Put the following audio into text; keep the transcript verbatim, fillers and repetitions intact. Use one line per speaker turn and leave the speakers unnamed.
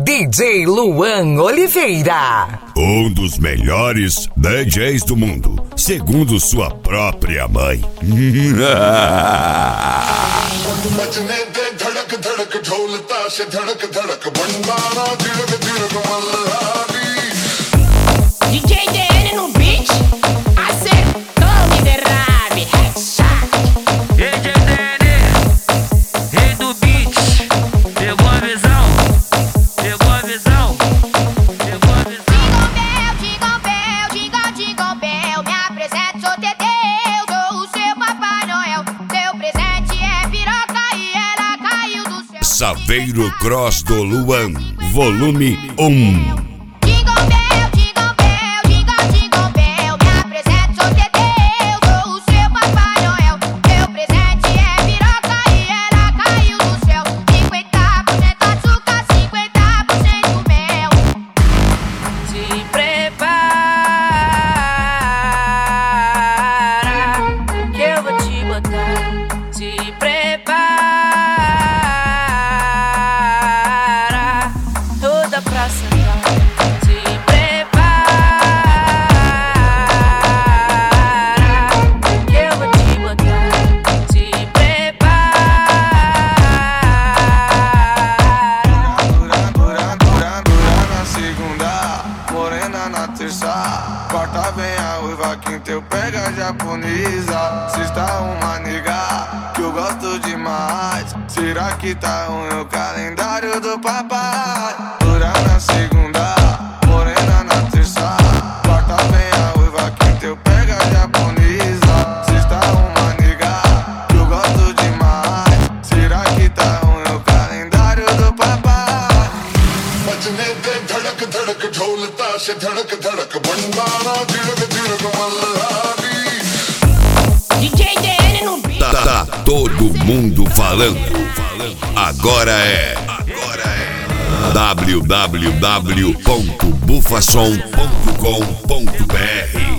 D J Luan Oliveira.
Um dos melhores D Js do mundo, segundo sua própria mãe.
D J D N no beat, acertou, me derrabe.
D J D N, rei do beat, pegou a visão, pegou a visão, pegou a visão.
Jingle bell, jingle bell, jingle, jingle bell, me apresento, sou Teteu, sou o seu Papai Noel. Seu presente é piroca e ela caiu do céu.
Saveiro Cross do Luan, volume um.
Jingle bell, jingle bell, jingle, jingle bell, me apresento, sou Teteu, sou o seu Papai Noel. Seu presente é piroca e ela caiu do céu. cinquenta por cento açúcar, cinquenta por cento mel.
Se prepara, que eu vou te botar. Se prepara, toda pra sentar. Se prepara, que eu vou te botar. Se prepara.
Dura, dura, dura, dura na segunda, morena na terça, quarta vem a ruiva, quinta eu pego a japonesa. Sexta uma nega que eu gosto demais. Será que tá ruim o calendário do papai? Dura na segunda, morena na terça, quarta vem a ruiva, quinta eu pego a japonesa. Sexta uma nega que eu gosto demais. Será que tá ruim o calendário do papai?
बजने दे धड़क धड़क ढोल ताश धड़क धड़क भंडारा धीरक धीरक Malhari.
D J D N no beat.
Tá, tá todo mundo falando. Agora é. Agora é. w w w ponto bufasom ponto com ponto b r